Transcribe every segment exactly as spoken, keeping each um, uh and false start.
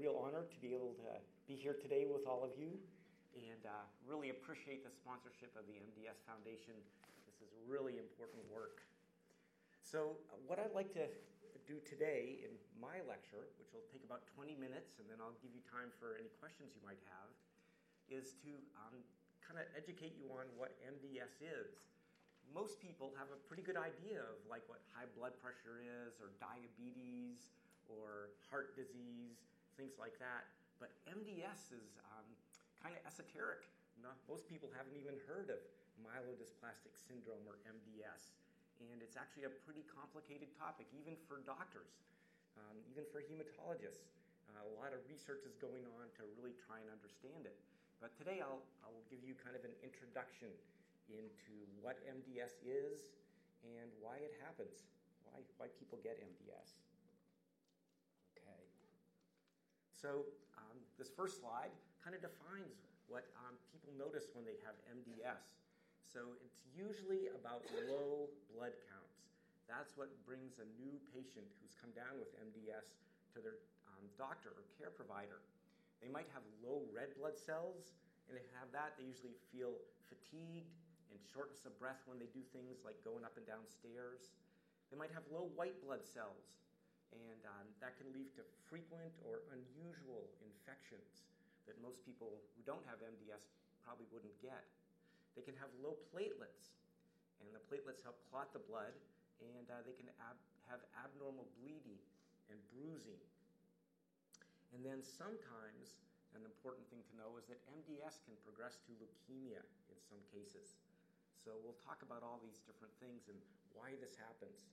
real honor to be able to be here today with all of you, and uh, really appreciate the sponsorship of the M D S Foundation. This is really important work. So uh, what I'd like to do today in my lecture, which will take about twenty minutes, and then I'll give you time for any questions you might have, is to um, kind of educate you on what M D S is. Most people have a pretty good idea of like what high blood pressure is, or diabetes, or heart disease, things like that. But M D S is um, kind of esoteric. Not, most people haven't even heard of myelodysplastic syndrome, or M D S. And it's actually a pretty complicated topic, even for doctors, um, even for hematologists. Uh, a lot of research is going on to really try and understand it. But today I'll, I'll give you kind of an introduction into what M D S is and why it happens, why, why people get M D S. Okay. So um, this first slide kind of defines what um, people notice when they have M D S. So it's usually about low blood counts. That's what brings a new patient who's come down with M D S to their um, doctor or care provider. They might have low red blood cells, and if they have that, they usually feel fatigued and shortness of breath when they do things like going up and down stairs. They might have low white blood cells, and um, that can lead to frequent or unusual infections that most people who don't have M D S probably wouldn't get. They can have low platelets, and the platelets help clot the blood, and uh, they can ab- have abnormal bleeding and bruising. And then sometimes, an important thing to know is that M D S can progress to leukemia in some cases. So we'll talk about all these different things and why this happens.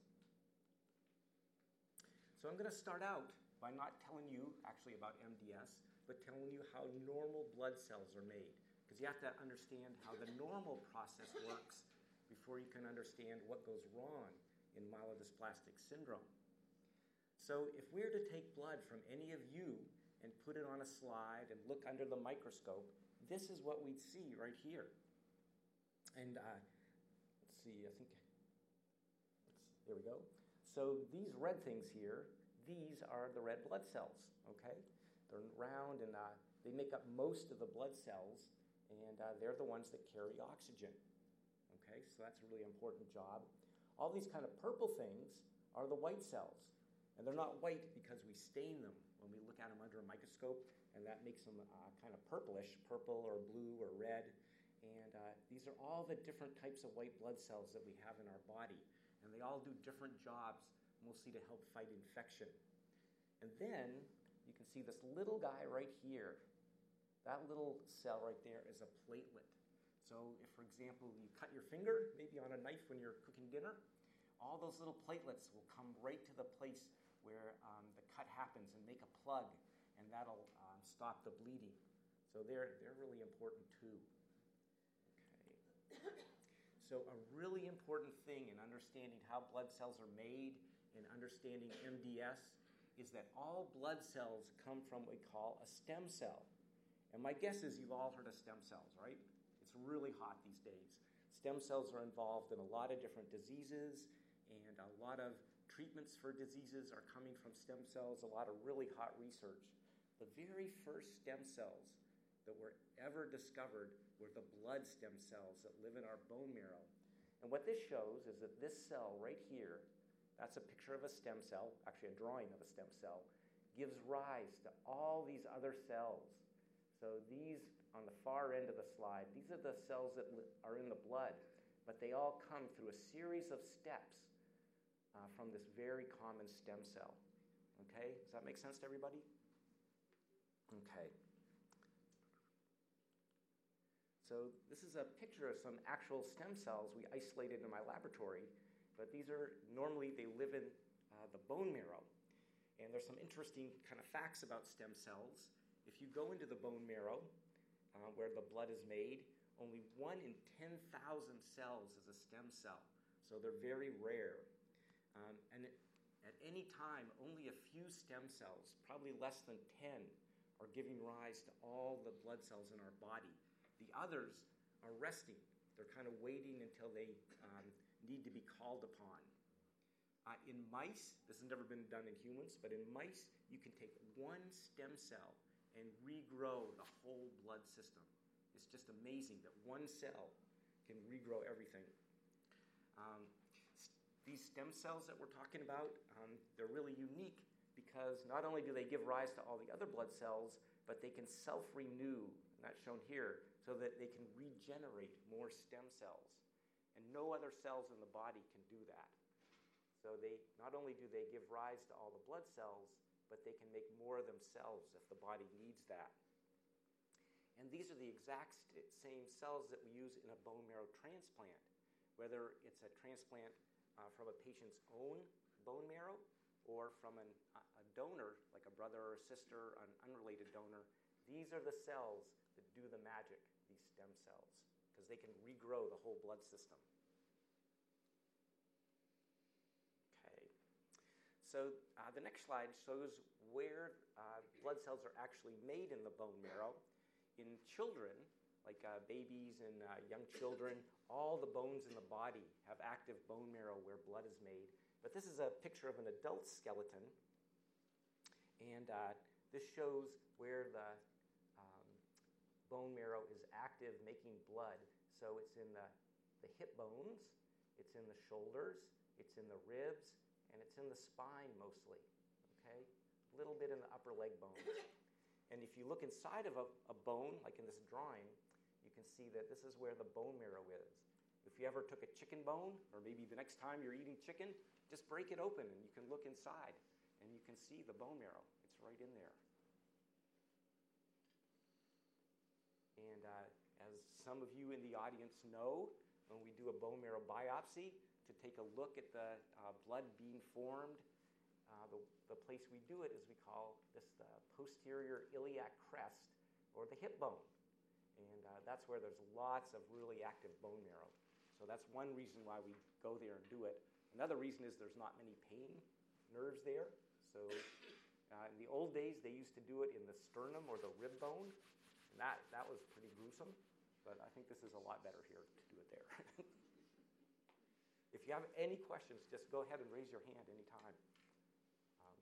So I'm going to start out by not telling you actually about M D S, but telling you how normal blood cells are made. Because you have to understand how the normal process works before you can understand what goes wrong in myelodysplastic syndrome. So if we were to take blood from any of you and put it on a slide and look under the microscope, this is what we'd see right here. And uh, let's see, I think, let's, there we go. So these red things here, these are the red blood cells, okay? They're round, and uh, they make up most of the blood cells, and uh, they're the ones that carry oxygen, okay? So that's a really important job. All these kind of purple things are the white cells, and they're not white because we stain them when we look at them under a microscope, and that makes them uh, kind of purplish, purple or blue or red. And uh, these are all the different types of white blood cells that we have in our body, and they all do different jobs, mostly to help fight infection. And then you can see this little guy right here. That little cell right there is a platelet. So if, for example, you cut your finger, maybe on a knife when you're cooking dinner, all those little platelets will come right to the place where um, the cut happens and make a plug, and that'll um, stop the bleeding. So they're, they're really important too. Okay. So a really important thing in understanding how blood cells are made and understanding M D S is that all blood cells come from what we call a stem cell. And my guess is you've all heard of stem cells, right? It's really hot these days. Stem cells are involved in a lot of different diseases, and a lot of treatments for diseases are coming from stem cells, a lot of really hot research. The very first stem cells that were ever discovered were the blood stem cells that live in our bone marrow. And what this shows is that this cell right here, that's a picture of a stem cell, actually a drawing of a stem cell, gives rise to all these other cells. So these, on the far end of the slide, these are the cells that are in the blood, but they all come through a series of steps uh, from this very common stem cell. Okay, does that make sense to everybody? Okay. So this is a picture of some actual stem cells we isolated in my laboratory, but these are, normally they live in uh, the bone marrow. And there's some interesting kind of facts about stem cells. If you go into the bone marrow, uh, where the blood is made, only one in ten thousand cells is a stem cell. So they're very rare. Um, and it, at any time, only a few stem cells, probably less than ten, are giving rise to all the blood cells in our body. The others are resting. They're kind of waiting until they um, need to be called upon. Uh, in mice, this has never been done in humans, but in mice, you can take one stem cell and regrow the whole blood system. It's just amazing that one cell can regrow everything. Um, these stem cells that we're talking about, um, they're really unique because not only do they give rise to all the other blood cells, but they can self-renew, and that's shown here, so that they can regenerate more stem cells. And no other cells in the body can do that. So they not only do they give rise to all the blood cells, but they can make more of themselves if the body needs that. And these are the exact st- same cells that we use in a bone marrow transplant, whether it's a transplant uh, from a patient's own bone marrow or from an, a donor, like a brother or a sister, an unrelated donor. These are the cells that do the magic, these stem cells, because they can regrow the whole blood system. So uh, the next slide shows where uh, blood cells are actually made in the bone marrow. In children, like uh, babies and uh, young children, all the bones in the body have active bone marrow where blood is made. But this is a picture of an adult skeleton. And uh, this shows where the um, bone marrow is active making blood. So it's in the, the hip bones, it's in the shoulders, it's in the ribs, and it's in the spine mostly, okay? A little bit in the upper leg bones. And if you look inside of a, a bone, like in this drawing, you can see that this is where the bone marrow is. If you ever took a chicken bone, or maybe the next time you're eating chicken, just break it open and you can look inside and you can see the bone marrow. It's right in there. And uh, as some of you in the audience know, when we do a bone marrow biopsy, to take a look at the uh, blood being formed. Uh, the, the place we do it is we call this the posterior iliac crest, or the hip bone. And uh, that's where there's lots of really active bone marrow. So that's one reason why we go there and do it. Another reason is there's not many pain nerves there. So uh, in the old days, they used to do it in the sternum or the rib bone. And that, that was pretty gruesome. But I think this is a lot better here to do it there. If you have any questions, just go ahead and raise your hand anytime. Um,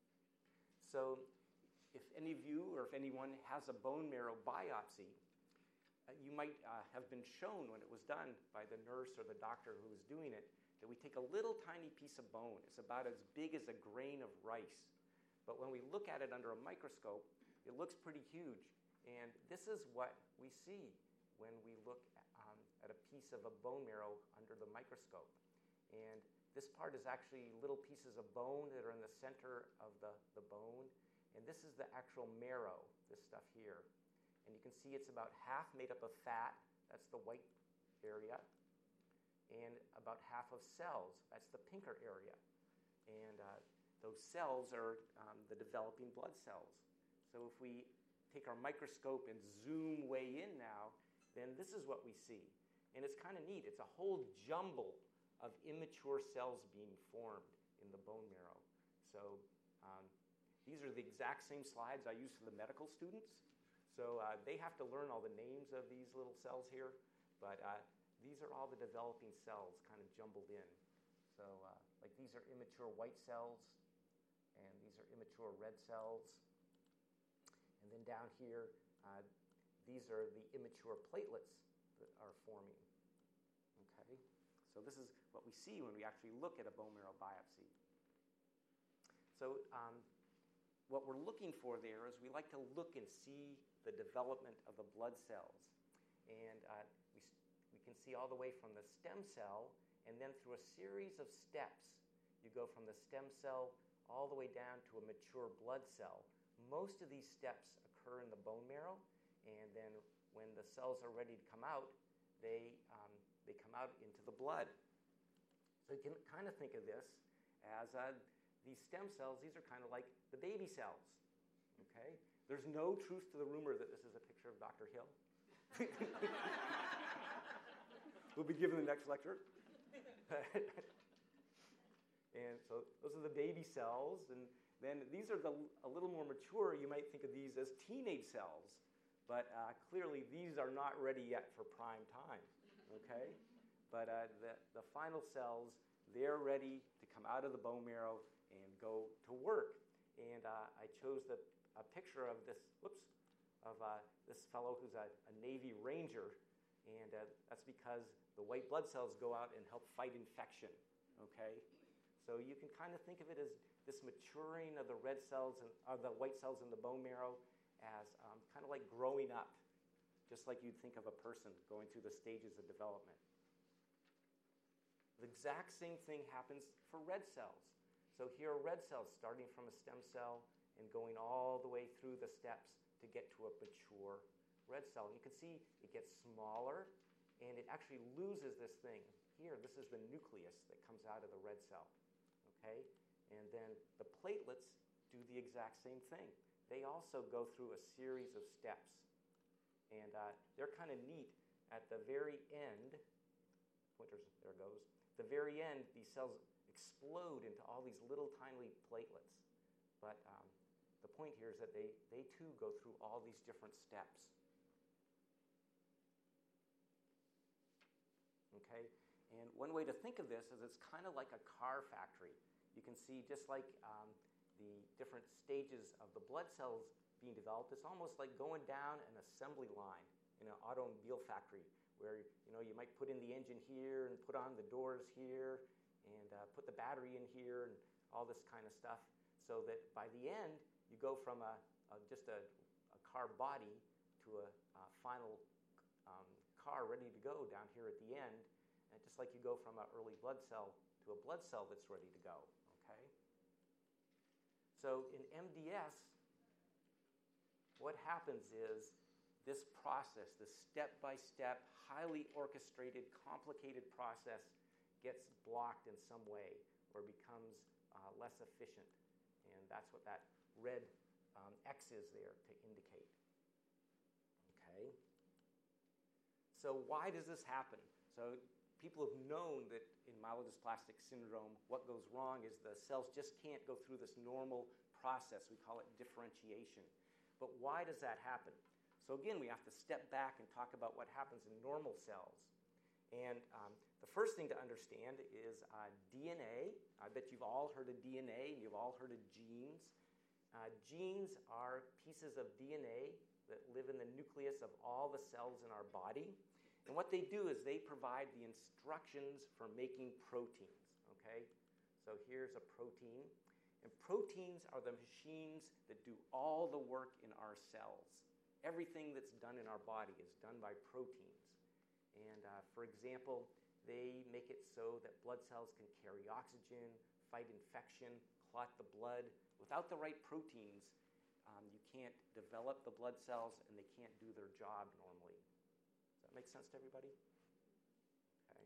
so if any of you or if anyone has a bone marrow biopsy, uh, you might uh, have been shown when it was done by the nurse or the doctor who was doing it that we take a little tiny piece of bone. It's about as big as a grain of rice. But when we look at it under a microscope, it looks pretty huge. And this is what we see when we look at, um, at a piece of a bone marrow under the microscope. And this part is actually little pieces of bone that are in the center of the, the bone. And this is the actual marrow, this stuff here. And you can see it's about half made up of fat. That's the white area. And about half of cells. That's the pinker area. And uh, those cells are um, the developing blood cells. So if we take our microscope and zoom way in now, then this is what we see. And it's kind of neat. It's a whole jumble of immature cells being formed in the bone marrow. So um, these are the exact same slides I use for the medical students. So uh, they have to learn all the names of these little cells here, but uh, these are all the developing cells kind of jumbled in. So uh, like these are immature white cells, and these are immature red cells. And then down here, uh, these are the immature platelets that are forming. Okay? So this is what we see when we actually look at a bone marrow biopsy. So um, what we're looking for there is we like to look and see the development of the blood cells. And uh, we, we can see all the way from the stem cell, and then through a series of steps, you go from the stem cell all the way down to a mature blood cell. Most of these steps occur in the bone marrow, and then when the cells are ready to come out, they um, they come out into the blood. So you can kind of think of this as uh, these stem cells, these are kind of like the baby cells, okay? There's no truth to the rumor that this is a picture of Doctor Hill. We'll be giving the next lecture. And so those are the baby cells, and then these are the, a little more mature. You might think of these as teenage cells, but uh, clearly these are not ready yet for prime time. Okay, but uh, the, the final cells, they're ready to come out of the bone marrow and go to work. And uh, I chose the, a picture of this, whoops, of uh, this fellow who's a, a Navy Ranger, and uh, that's because the white blood cells go out and help fight infection, okay? So you can kind of think of it as this maturing of the red cells and uh, the white cells in the bone marrow as um, kind of like growing up, just like you'd think of a person going through the stages of development. The exact same thing happens for red cells. So here are red cells starting from a stem cell and going all the way through the steps to get to a mature red cell. And you can see it gets smaller, and it actually loses this thing. Here, this is the nucleus that comes out of the red cell, okay? And then the platelets do the exact same thing. They also go through a series of steps. And uh, they're kind of neat. At the very end, pointers, there it goes. At the very end, these cells explode into all these little tiny platelets. But um, the point here is that they, they too go through all these different steps. Okay? And one way to think of this is it's kind of like a car factory. You can see just like um, the different stages of the blood cells being developed, it's almost like going down an assembly line in an automobile factory where you know you might put in the engine here and put on the doors here and uh, put the battery in here and all this kind of stuff, so that by the end you go from a, a just a, a car body to a, a final um, car ready to go down here at the end, and just like you go from an early blood cell to a blood cell that's ready to go. Okay. So in M D S, what happens is this process, this step-by-step, highly orchestrated, complicated process gets blocked in some way or becomes uh, less efficient. And that's what that red um, X is there to indicate. Okay? So why does this happen? So people have known that in myelodysplastic syndrome, what goes wrong is the cells just can't go through this normal process. We call it differentiation. But why does that happen? So again, we have to step back and talk about what happens in normal cells. And um, the first thing to understand is uh, D N A. I bet you've all heard of D N A, and you've all heard of genes. Uh, genes are pieces of D N A that live in the nucleus of all the cells in our body. And what they do is they provide the instructions for making proteins, okay? So here's a protein. And proteins are the machines that do all the work in our cells. Everything that's done in our body is done by proteins. And uh, for example, they make it so that blood cells can carry oxygen, fight infection, clot the blood. Without the right proteins, um, you can't develop the blood cells and they can't do their job normally. Does that make sense to everybody? Okay.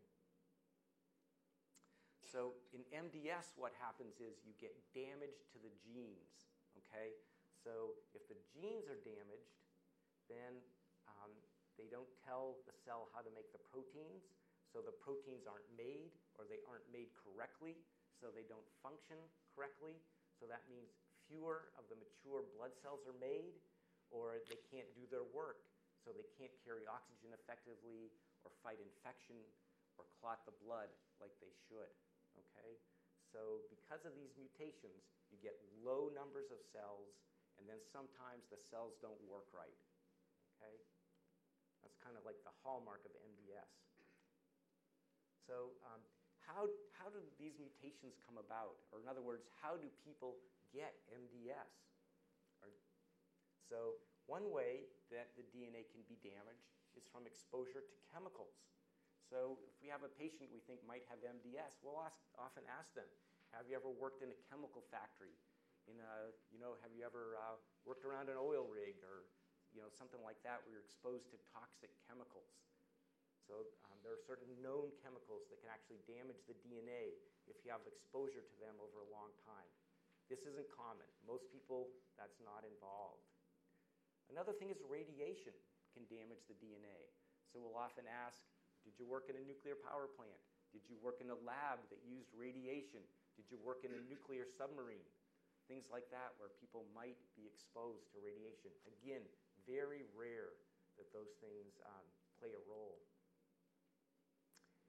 So in M D S, what happens is you get damage to the genes, okay? So if the genes are damaged, then um, they don't tell the cell how to make the proteins, so the proteins aren't made, or they aren't made correctly, so they don't function correctly. So that means fewer of the mature blood cells are made, or they can't do their work, so they can't carry oxygen effectively, or fight infection, or clot the blood like they should. Okay? So because of these mutations, you get low numbers of cells, and then sometimes the cells don't work right. Okay? That's kind of like the hallmark of M D S. So um, how, how do these mutations come about? Or in other words, how do people get M D S? Or, so one way that the D N A can be damaged is from exposure to chemicals. So if we have a patient we think might have M D S, we'll ask, often ask them, have you ever worked in a chemical factory? In a, you know, have you ever uh, worked around an oil rig or you know, something like that where you're exposed to toxic chemicals? So um, there are certain known chemicals that can actually damage the D N A if you have exposure to them over a long time. This isn't common. Most people, that's not involved. Another thing is radiation can damage the D N A. So we'll often ask, did you work in a nuclear power plant? Did you work in a lab that used radiation? Did you work in a nuclear submarine? Things like that where people might be exposed to radiation. Again, very rare that those things um, play a role.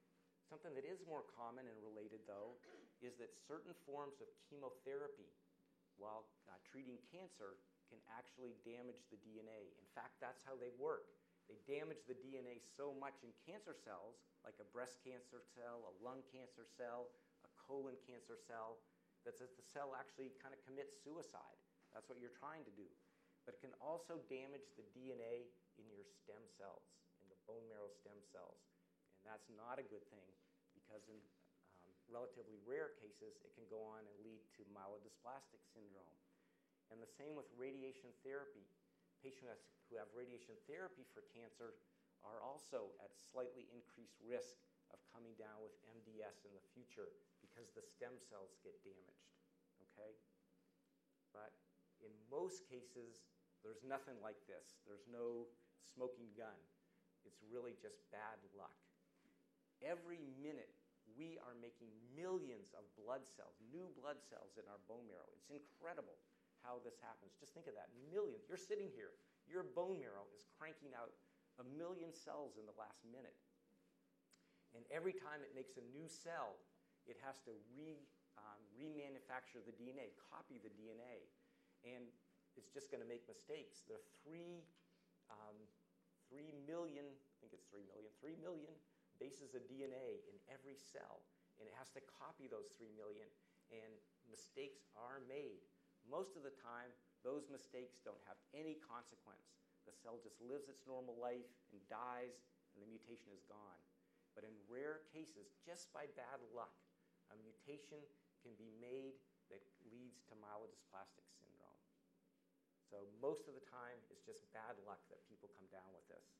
Something that is more common and related, though, is that certain forms of chemotherapy, while uh, treating cancer, can actually damage the D N A. In fact, that's how they work. They damage the D N A so much in cancer cells, like a breast cancer cell, a lung cancer cell, a colon cancer cell, that the cell actually kind of commits suicide. That's what you're trying to do. But it can also damage the D N A in your stem cells, in the bone marrow stem cells. And that's not a good thing because in um, relatively rare cases, it can go on and lead to myelodysplastic syndrome. And the same with radiation therapy. Patients who have radiation therapy for cancer are also at slightly increased risk of coming down with M D S in the future because the stem cells get damaged, okay? But in most cases, there's nothing like this. There's no smoking gun. It's really just bad luck. Every minute, we are making millions of blood cells, new blood cells in our bone marrow. It's incredible how this happens. Just think of that, millions. You're sitting here. Your bone marrow is cranking out a million cells in the last minute. And every time it makes a new cell, it has to re, um, remanufacture the D N A, copy the D N A. And it's just going to make mistakes. There are three, um, three million, I think it's three million, three million bases of D N A in every cell. And it has to copy those three million. And mistakes are made. Most of the time, those mistakes don't have any consequence. The cell just lives its normal life and dies, and the mutation is gone. But in rare cases, just by bad luck, a mutation can be made that leads to myelodysplastic syndrome. So most of the time, it's just bad luck that people come down with this.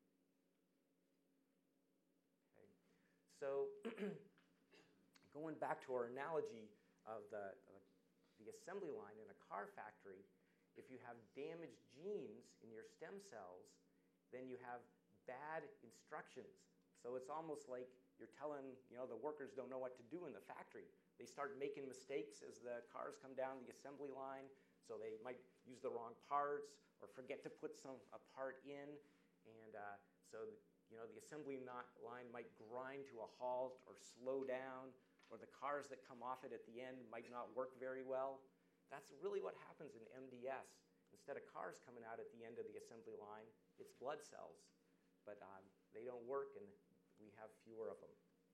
Okay. So going back to our analogy of the, uh, the assembly line in a car factory, if you have damaged genes in your stem cells, then you have bad instructions. So it's almost like you're telling, you know, the workers don't know what to do in the factory. They start making mistakes as the cars come down the assembly line, so they might use the wrong parts or forget to put some a part in, and uh, so you know the assembly not, line might grind to a halt or slow down, or the cars that come off it at the end might not work very well. That's really what happens in M D S. Instead of cars coming out at the end of the assembly line, it's blood cells, but um, they don't work, and we have fewer of them.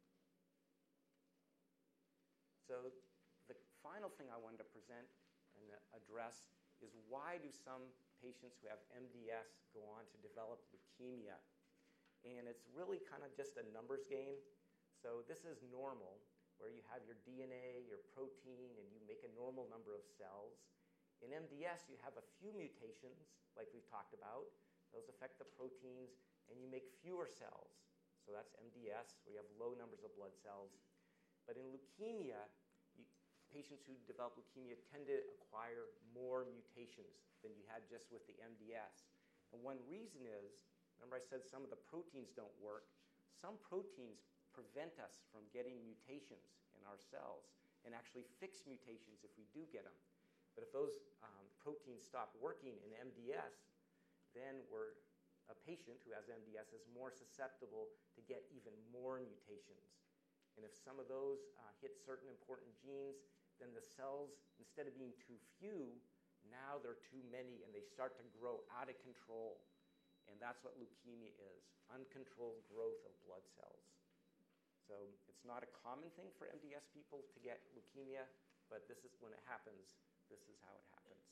So the final thing I wanted to present and address is why do some patients who have M D S go on to develop leukemia? And it's really kind of just a numbers game. So this is normal, where you have your D N A, your protein, and you make a normal number of cells. In M D S, you have a few mutations, like we've talked about. Those affect the proteins, and you make fewer cells. So that's M D S, where you have low numbers of blood cells. But in leukemia, you, patients who develop leukemia tend to acquire more mutations than you had just with the M D S. And one reason is, remember I said some of the proteins don't work. Some proteins prevent us from getting mutations in our cells and actually fix mutations if we do get them. But if those um, proteins stop working in M D S, then we're, a patient who has M D S is more susceptible to get even more mutations. And if some of those uh, hit certain important genes, then the cells, instead of being too few, now they're too many, and they start to grow out of control. And that's what leukemia is, uncontrolled growth of blood cells. So it's not a common thing for M D S people to get leukemia, but this is when it happens, this is how it happens.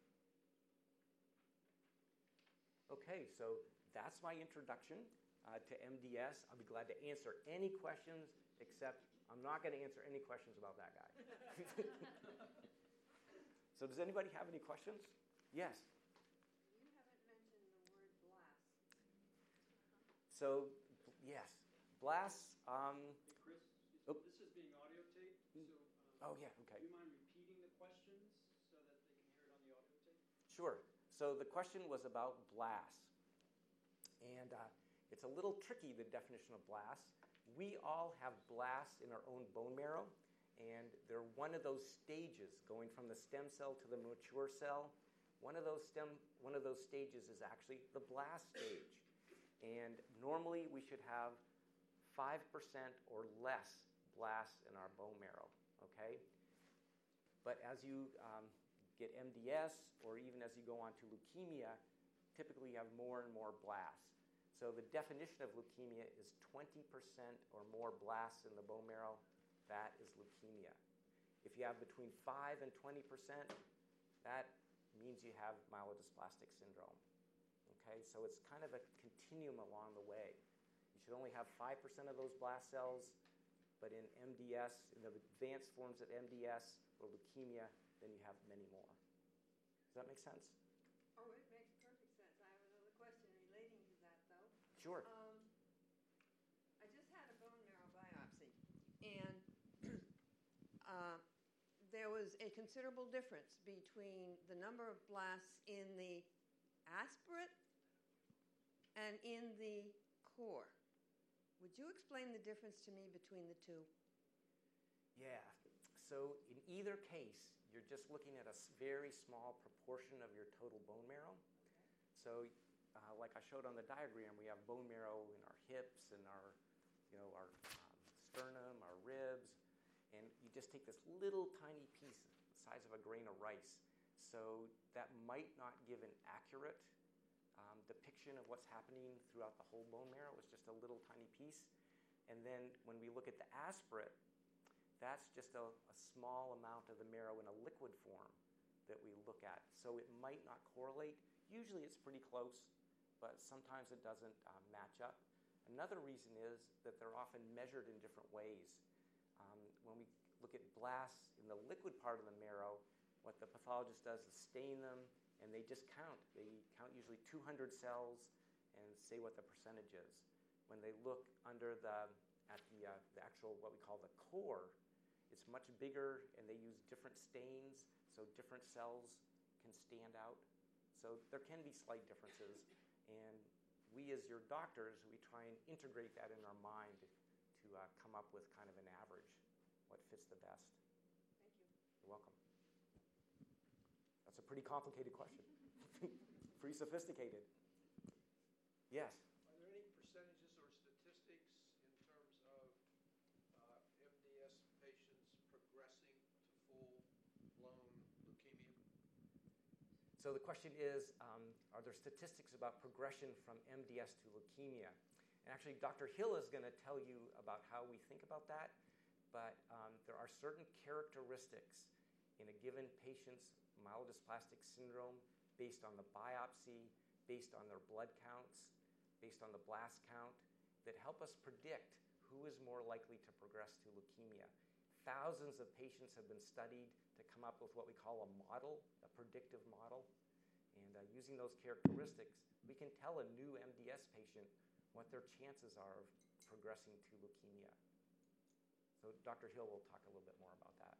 Okay, so that's my introduction uh, to M D S. I'll be glad to answer any questions, except I'm not going to answer any questions about that guy. So does anybody have any questions? Yes? You haven't mentioned the word blast. So, yes, blasts. Um, Hey, Chris, oh. this is being audio taped, so um, oh, yeah, okay. do you mind repeating the questions so that they can hear it on the audio tape? Sure. So the question was about blasts. And uh, it's a little tricky, the definition of blasts. We all have blasts in our own bone marrow, and they're one of those stages going from the stem cell to the mature cell. One of those stem, one of those stages is actually the blast stage. And normally we should have five percent or less blasts in our bone marrow, okay? But as you um, get M D S, or even as you go on to leukemia, typically you have more and more blasts. So the definition of leukemia is twenty percent or more blasts in the bone marrow. That is leukemia. If you have between five and twenty percent, that means you have myelodysplastic syndrome. Okay, so it's kind of a continuum along the way. You should only have five percent of those blast cells, but in M D S, in the advanced forms of M D S or leukemia, then you have many more. Does that make sense? Oh, it makes perfect sense. I have another question relating to that, though. Sure. Um, I just had a bone marrow biopsy, and uh, there was a considerable difference between the number of blasts in the aspirate and in the core. Would you explain the difference to me between the two? Yeah. So in either case, you're just looking at a very small proportion of your total bone marrow. So uh, like I showed on the diagram, we have bone marrow in our hips and our, you know, our um, sternum, our ribs, and you just take this little tiny piece the size of a grain of rice. So that might not give an accurate um, depiction of what's happening throughout the whole bone marrow. It's just a little tiny piece. And then when we look at the aspirate, that's just a, a small amount of the marrow in a liquid form that we look at. So it might not correlate. Usually it's pretty close, but sometimes it doesn't uh, match up. Another reason is that they're often measured in different ways. Um, when we look at blasts in the liquid part of the marrow, what the pathologist does is stain them, and they just count. They count usually two hundred cells and say what the percentage is. When they look under the, at the, uh, the actual, what we call the core, it's much bigger, and they use different stains, so different cells can stand out. So there can be slight differences, and we as your doctors, we try and integrate that in our mind to uh, come up with kind of an average, what fits the best. Thank you. You're welcome. That's a pretty complicated question. Pretty sophisticated. Yes? Are there any percentages or statistics in terms of uh, M D S patients progressing to full-blown leukemia? So the question is, um, are there statistics about progression from M D S to leukemia? And actually, Doctor Hill is going to tell you about how we think about that, but um, there are certain characteristics in a given patient's myelodysplastic syndrome based on the biopsy, based on their blood counts, based on the blast count, that help us predict who is more likely to progress to leukemia. Thousands of patients have been studied to come up with what we call a model, a predictive model. And uh, using those characteristics, we can tell a new M D S patient what their chances are of progressing to leukemia. So Doctor Hill will talk a little bit more about that.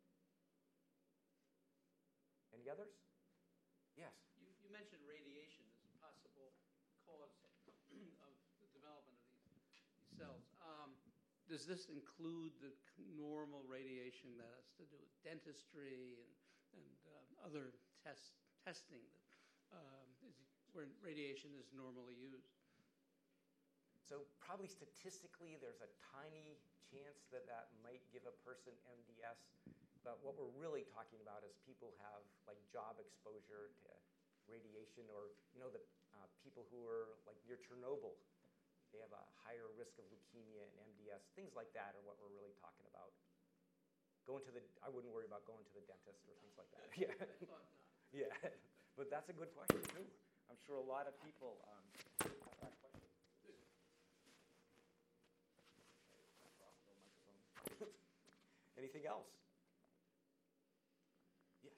Any others? Yes. You, you mentioned radiation as a possible cause of the development of these, these cells. Um, does this include the normal radiation that has to do with dentistry and, and uh, other test, testing that, um, is, where radiation is normally used? So probably statistically, there's a tiny chance that that might give a person M D S. But what we're really talking about is people have like job exposure to radiation, or you know the uh, people who are like near Chernobyl, they have a higher risk of leukemia and M D S. Things like that are what we're really talking about. Going to the, I wouldn't worry about going to the dentist or things like that. Yeah, I thought not. yeah. But that's a good question too. I'm sure a lot of people um, have that question. Anything else? Yes.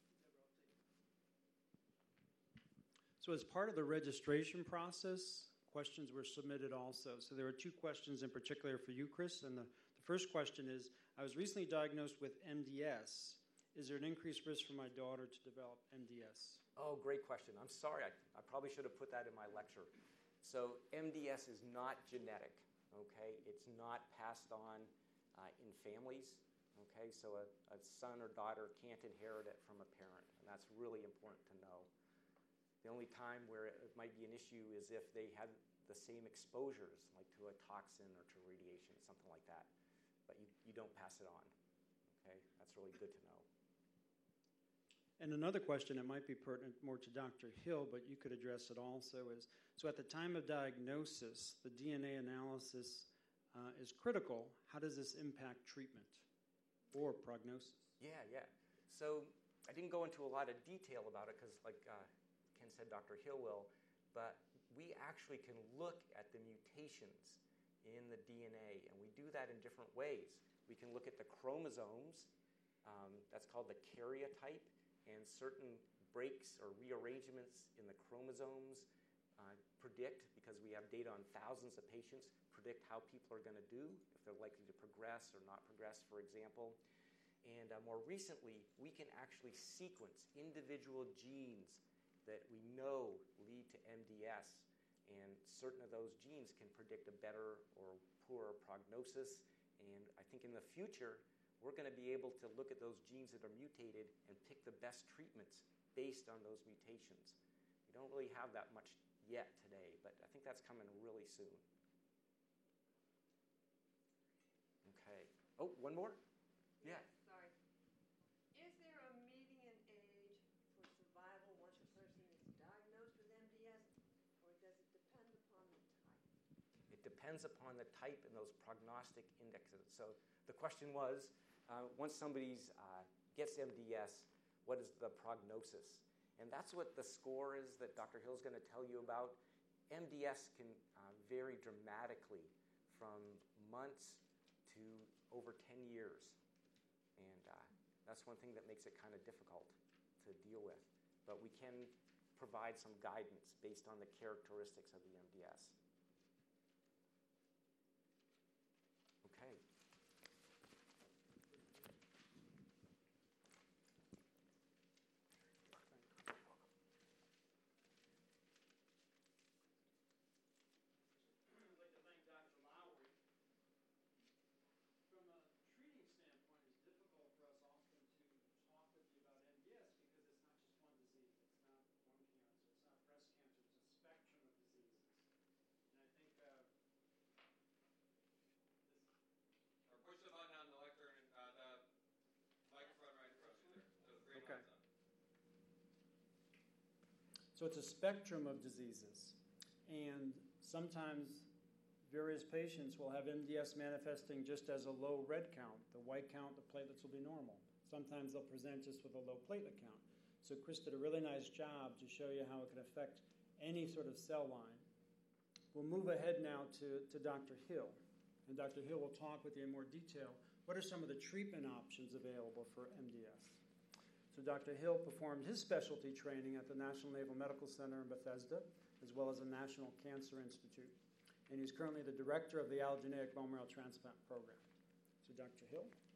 So as part of the registration process, questions were submitted also. So there were two questions in particular for you, Chris. And the, the first question is, I was recently diagnosed with M D S. Is there an increased risk for my daughter to develop M D S? Oh, great question. I'm sorry. I, I probably should have put that in my lecture. So M D S is not genetic, okay? It's not passed on uh, in families, okay? So a, a son or daughter can't inherit it from a parent, and that's really important to know. The only time where it might be an issue is if they had the same exposures, like to a toxin or to radiation, something like that. But you, you don't pass it on. Okay, that's really good to know. And another question that might be pertinent more to Doctor Hill, but you could address it also, is so at the time of diagnosis, the D N A analysis uh, is critical. How does this impact treatment or prognosis? Yeah, yeah. So I didn't go into a lot of detail about it because, like uh, Ken said, Doctor Hill will, but we actually can look at the mutations in the D N A, and we do that in different ways. We can look at the chromosomes. Um, that's called the karyotype. And certain breaks or rearrangements in the chromosomes uh, predict, because we have data on thousands of patients, predict how people are going to do, if they're likely to progress or not progress, for example. And uh, more recently, we can actually sequence individual genes that we know lead to M D S. And certain of those genes can predict a better or poorer prognosis. And I think in the future, we're going to be able to look at those genes that are mutated and pick the best treatments based on those mutations. We don't really have that much yet today, but I think that's coming really soon. Okay. Oh, one more? Yeah. Sorry. Is there a median age for survival once a person is diagnosed with M D S, or does it depend upon the type? It depends upon the type and those prognostic indexes. So the question was, Uh, once somebody uh, gets M D S, what is the prognosis? And that's what the score is that Doctor Hill is going to tell you about. M D S can uh, vary dramatically from months to over ten years. And uh, that's one thing that makes it kind of difficult to deal with. But we can provide some guidance based on the characteristics of the M D S. Okay. So it's a spectrum of diseases, and sometimes various patients will have M D S manifesting just as a low red count. The white count, the platelets will be normal. Sometimes they'll present just with a low platelet count. So Chris did a really nice job to show you how it can affect any sort of cell line. We'll move ahead now to, to Doctor Hill, and Doctor Hill will talk with you in more detail. What are some of the treatment options available for M D S? So Doctor Hill performed his specialty training at the National Naval Medical Center in Bethesda, as well as the National Cancer Institute. And he's currently the director of the allogeneic bone marrow transplant program. So Doctor Hill.